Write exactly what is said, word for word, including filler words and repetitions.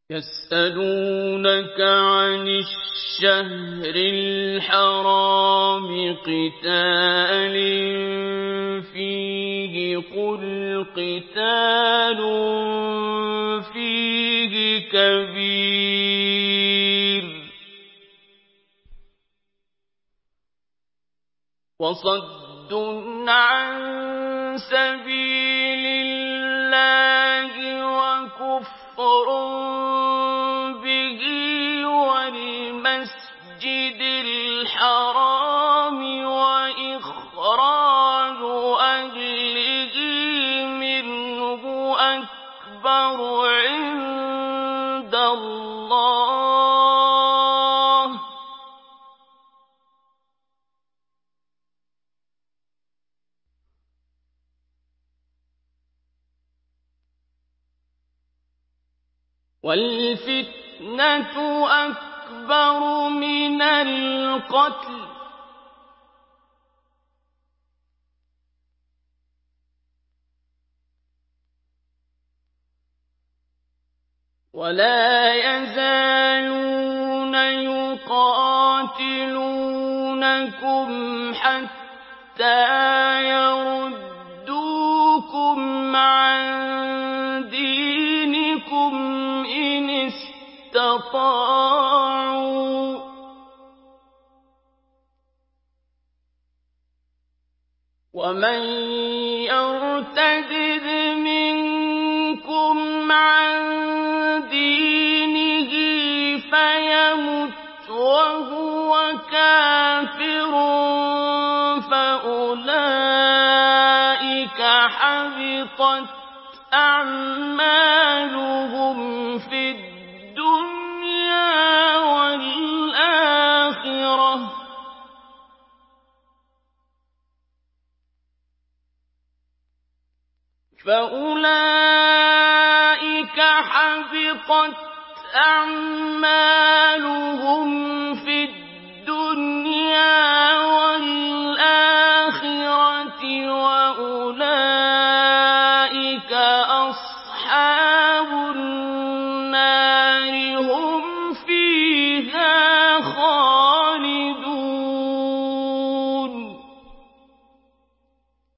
يسألونك عن الشهر الحرام قتال فيه قل قتال فيه كبير وصد عن سبيل الله وكفر به والمسجد الحرام وإخراج أهله منه أكبر عند الله والفتنة أكبر من القتل ولا يزالون يقاتلونكم حتى يردوكم عن دينكم إن استطاعوا ومن يرتد منكم عن دينه فيمت وهو كافر فأولئك حبطت أعمالهم في الدنيا والآخرة فأولئك حبطت أعمالهم